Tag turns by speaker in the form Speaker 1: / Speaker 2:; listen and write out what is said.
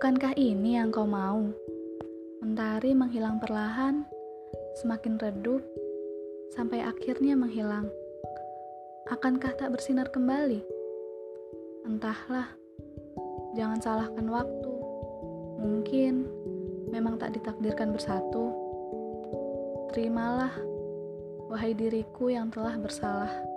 Speaker 1: Bukankah ini yang kau mau? Mentari menghilang perlahan, semakin redup, sampai akhirnya menghilang. Akankah tak bersinar kembali? Entahlah, jangan salahkan waktu. Mungkin memang tak ditakdirkan bersatu. Terimalah, wahai diriku yang telah bersalah.